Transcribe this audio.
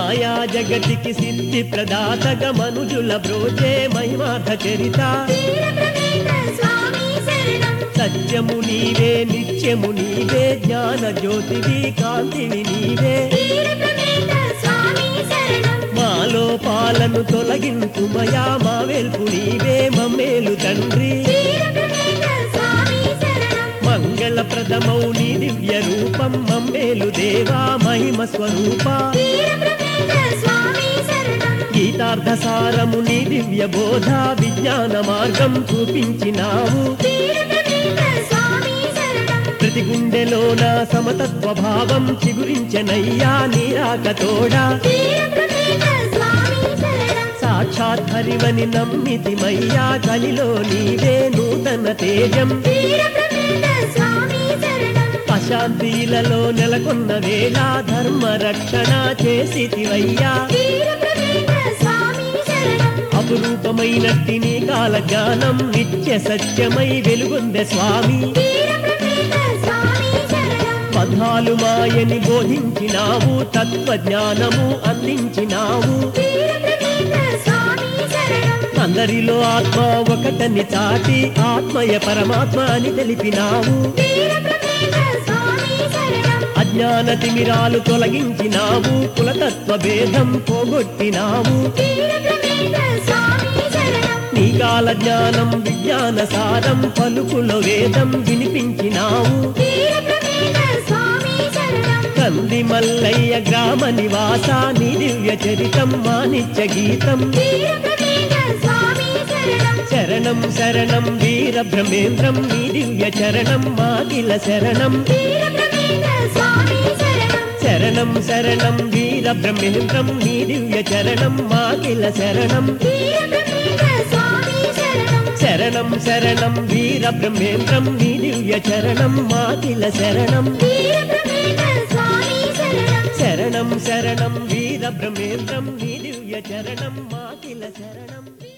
మాయా జగతికి సిద్ధి ప్రదాతగ మనుజుల బ్రోచే మహిమార్థ చరిత సత్యము నీవే నిత్యము నీవే జ్ఞాన జ్యోతివి కాంతివి నీవే మాలో పాలను తొలగించుమయా మా వెల్పు నీవే మమ్మేలు తండ్రి మంగళప్రదమౌ నీ దివ్య రూపం మమ్మేలు దేవా మహిమ స్వరూప గీతార్థ సారము నీ దివ్య బోధ విజ్ఞాన మార్గం చూపించినావు ప్రతి గుండెలోన సమతత్వ భావం చిగురించనయ్యా నీరాకతోడా సాక్షాత్ హరివని నమ్మితిమయ్యా కలిలో నీవే నూతన తేజం అశాంతిలలో నెలకొన్న వేళ ధర్మ రక్షణ చేసితివయ్యా అపురూపమైనట్టి నీ కాల జ్ఞానం నిత్య సత్యమై వెలుగొందె స్వామి పద్నాలు మాయని బోధించినావు తత్వజ్ఞానము అందించినావు అందరిలో ఆత్మ ఒకటని చాటి ఆత్మయ పరమాత్మ అని తెలిపినావు అజ్ఞాన తిమిరాలు తొలగించినావు కులతత్వ భేదం పోగొట్టినావు నీ కాల జ్ఞానం విజ్ఞాన సారం పలుకులో వేదం వినిపించినావు కంది మల్లయ్య గ్రామ నివాస నీ దివ్య చరితం మానిత్య గీతం శరణం శరణం వీర బ్రహ్మేంద్రం నీ దివ్య చరణం మాకిల శరణం శరణం శరణం వీర బ్రహ్మేంద్రం నీ దివ్య చరణం మాకిల శరణం శరణం శరణం వీర బ్రహ్మేంద్రం నీ దివ్య చరణం మాకిల శరణం శరణం శరణం వీర బ్రహ్మేంద్రం నీ దివ్య చరణం మాకిల శరణం